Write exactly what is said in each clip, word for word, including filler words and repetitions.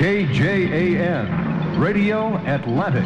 K J A N, Radio Atlantic.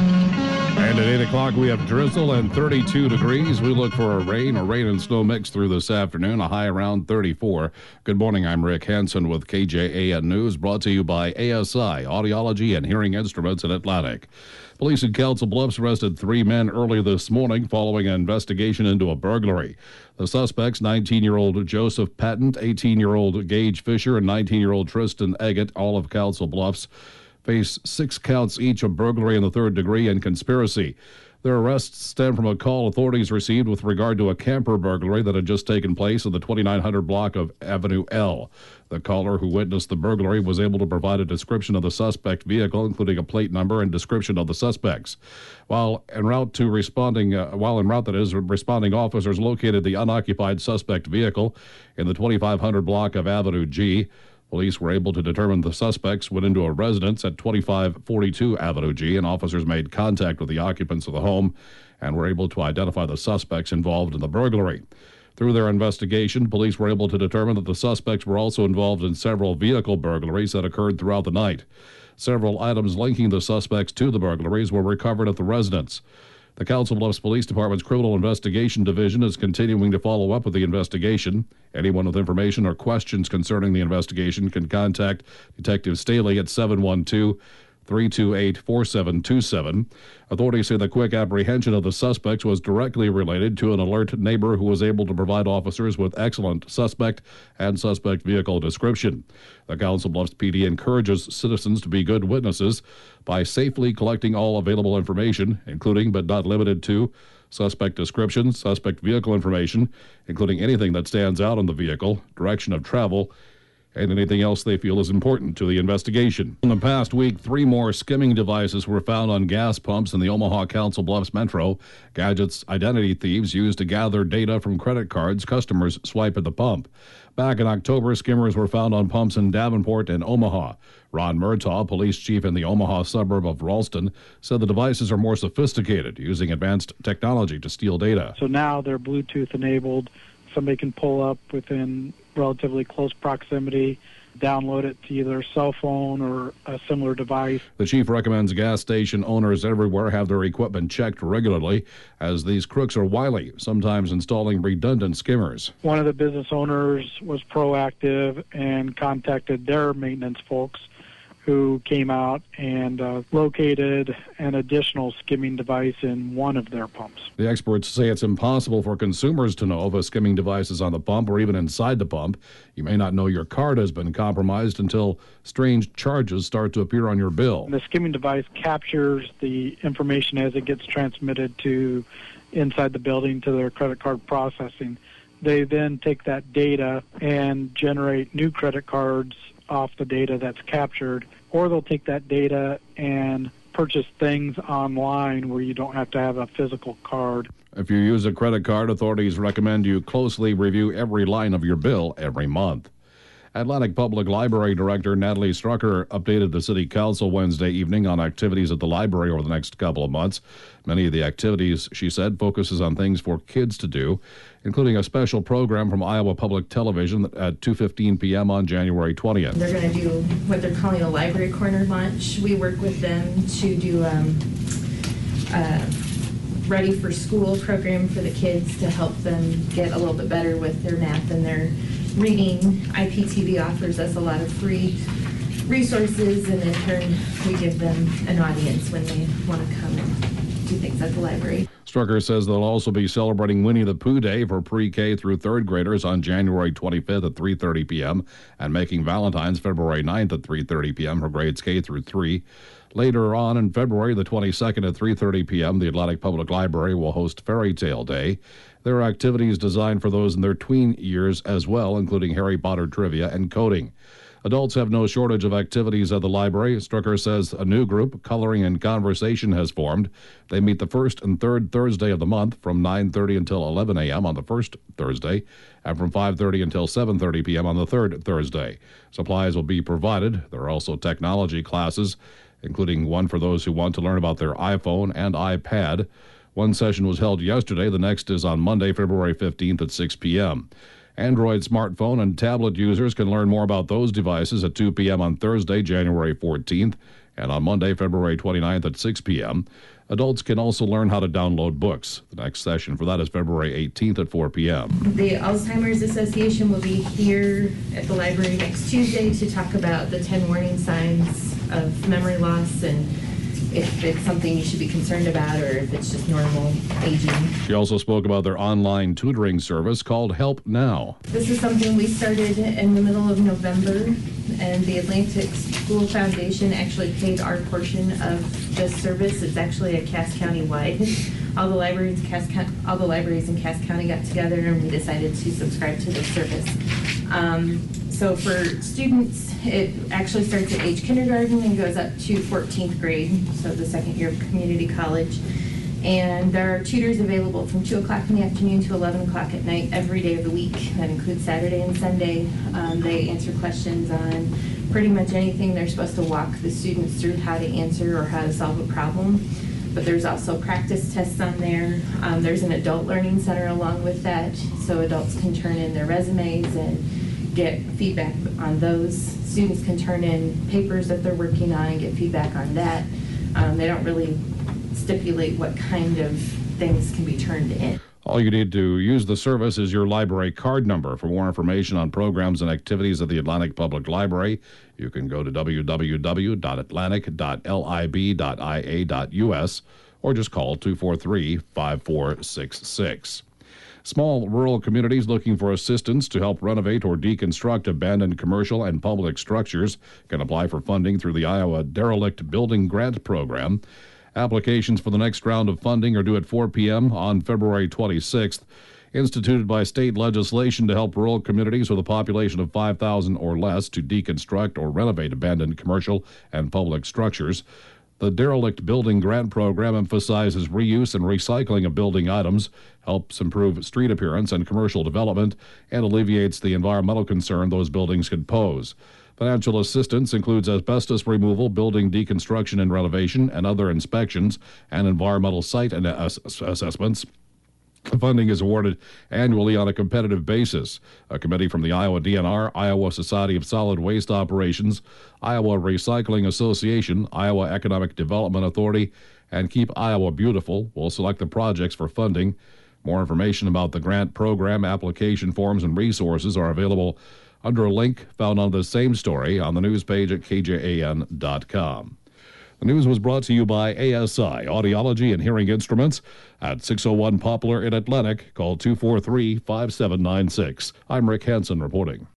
And at eight o'clock, we have drizzle and thirty-two degrees. We look for a rain or rain and snow mix through this afternoon, a high around thirty-four. Good morning, I'm Rick Hansen with K J A N News, brought to you by A S I, Audiology and Hearing Instruments in Atlantic. Police in Council Bluffs arrested three men early this morning following an investigation into a burglary. The suspects, nineteen-year-old Joseph Patton, eighteen-year-old Gage Fisher, and nineteen-year-old Tristan Eggett, all of Council Bluffs, face six counts each of burglary in the third degree and conspiracy. Their arrests stem from a call authorities received with regard to a camper burglary that had just taken place in the twenty-nine hundred block of Avenue L. The caller who witnessed the burglary was able to provide a description of the suspect vehicle, including a plate number and description of the suspects. While en route to responding, uh, while en route that is, responding officers located the unoccupied suspect vehicle in the twenty-five hundred block of Avenue G. Police were able to determine the suspects went into a residence at twenty-five forty-two Avenue G, and officers made contact with the occupants of the home and were able to identify the suspects involved in the burglary. Through their investigation, police were able to determine that the suspects were also involved in several vehicle burglaries that occurred throughout the night. Several items linking the suspects to the burglaries were recovered at the residence. The Council Bluffs Police Department's Criminal Investigation Division is continuing to follow up with the investigation. Anyone with information or questions concerning the investigation can contact Detective Staley at seven one two, three two eight, four seven two seven. Authorities say the quick apprehension of the suspects was directly related to an alert neighbor who was able to provide officers with excellent suspect and suspect vehicle description. The Council Bluffs P D encourages citizens to be good witnesses by safely collecting all available information, including but not limited to suspect description, suspect vehicle information, including anything that stands out on the vehicle, direction of travel, and anything else they feel is important to the investigation. In the past week, three more skimming devices were found on gas pumps in the Omaha Council Bluffs Metro. Gadgets identity thieves used to gather data from credit cards customers swipe at the pump. Back in October, skimmers were found on pumps in Davenport and Omaha. Ron Murtaugh, police chief in the Omaha suburb of Ralston, said the devices are more sophisticated, using advanced technology to steal data. So now they're Bluetooth enabled. Somebody can pull up within relatively close proximity, download it to either a cell phone or a similar device. The chief recommends gas station owners everywhere have their equipment checked regularly, as these crooks are wily, sometimes installing redundant skimmers. One of the business owners was proactive and contacted their maintenance folks, who came out and uh, located an additional skimming device in one of their pumps. The experts say it's impossible for consumers to know if a skimming device is on the pump or even inside the pump. You may not know your card has been compromised until strange charges start to appear on your bill. The skimming device captures the information as it gets transmitted to inside the building to their credit card processing. They then take that data and generate new credit cards off the data that's captured, or they'll take that data and purchase things online where you don't have to have a physical card. If you use a credit card, authorities recommend you closely review every line of your bill every month. Atlantic Public Library Director Natalie Strucker updated the City Council Wednesday evening on activities at the library over the next couple of months. Many of the activities, she said, focuses on things for kids to do, including a special program from Iowa Public Television at two fifteen p.m. on January twentieth. They're going to do what they're calling a library corner lunch. We work with them to do um, a ready for school program for the kids to help them get a little bit better with their math and their reading. I P T V offers us a lot of free resources, and in turn we give them an audience when they want to come and do things at the library. Strucker says they'll also be celebrating Winnie the Pooh Day for pre-K through third graders on January twenty-fifth at three thirty p.m. and making Valentine's February ninth at three thirty p.m. for grades K through three. Later on in February the twenty-second at three thirty p.m., the Atlantic Public Library will host Fairy Tale Day. There are activities designed for those in their tween years as well, including Harry Potter trivia and coding. Adults have no shortage of activities at the library. Strucker says a new group, Coloring and Conversation, has formed. They meet the first and third Thursday of the month from nine thirty until eleven a.m. on the first Thursday and from five thirty until seven thirty p.m. on the third Thursday. Supplies will be provided. There are also technology classes, including one for those who want to learn about their iPhone and iPad. One session was held yesterday. The next is on Monday, February fifteenth at six p.m. Android smartphone and tablet users can learn more about those devices at two p.m. on Thursday, January fourteenth, and on Monday, February twenty-ninth at six p.m. Adults can also learn how to download books. The next session for that is February eighteenth at four p.m. The Alzheimer's Association will be here at the library next Tuesday to talk about the ten warning signs of memory loss and if it's something you should be concerned about or if it's just normal aging. She also spoke about their online tutoring service called Help Now. This is something we started in the middle of November, and the Atlantic School Foundation actually paid our portion of this service. It's actually a Cass County wide. All the libraries, Cass, all the libraries in Cass County got together and we decided to subscribe to this service. Um, so for students, it actually starts at age kindergarten and goes up to fourteenth grade, so the second year of community college. And there are tutors available from two o'clock in the afternoon to eleven o'clock at night every day of the week. That includes Saturday and Sunday. Um, they answer questions on pretty much anything. They're supposed to walk the students through how to answer or how to solve a problem. But there's also practice tests on there. Um, there's an adult learning center along with that, so adults can turn in their resumes and get feedback on those. Students can turn in papers that they're working on and get feedback on that. Um, they don't really stipulate what kind of things can be turned in. All you need to use the service is your library card number. For more information on programs and activities at the Atlantic Public Library, you can go to w w w dot atlantic dot lib dot i a dot u s or just call two four three, five four six six. Small rural communities looking for assistance to help renovate or deconstruct abandoned commercial and public structures can apply for funding through the Iowa Derelict Building Grant Program. Applications for the next round of funding are due at four p.m. on February twenty-sixth. Instituted by state legislation to help rural communities with a population of five thousand or less to deconstruct or renovate abandoned commercial and public structures. The Derelict Building Grant Program emphasizes reuse and recycling of building items, helps improve street appearance and commercial development, and alleviates the environmental concern those buildings could pose. Financial assistance includes asbestos removal, building deconstruction and renovation, and other inspections and environmental site and ass- assessments. The funding is awarded annually on a competitive basis. A committee from the Iowa D N R, Iowa Society of Solid Waste Operations, Iowa Recycling Association, Iowa Economic Development Authority, and Keep Iowa Beautiful will select the projects for funding. More information about the grant program, application forms, and resources are available under a link found on the same story on the news page at k j a n dot com. The news was brought to you by A S I, Audiology and Hearing Instruments, at six oh one Poplar in Atlantic. Call two four three, five seven nine six. I'm Rick Hansen reporting.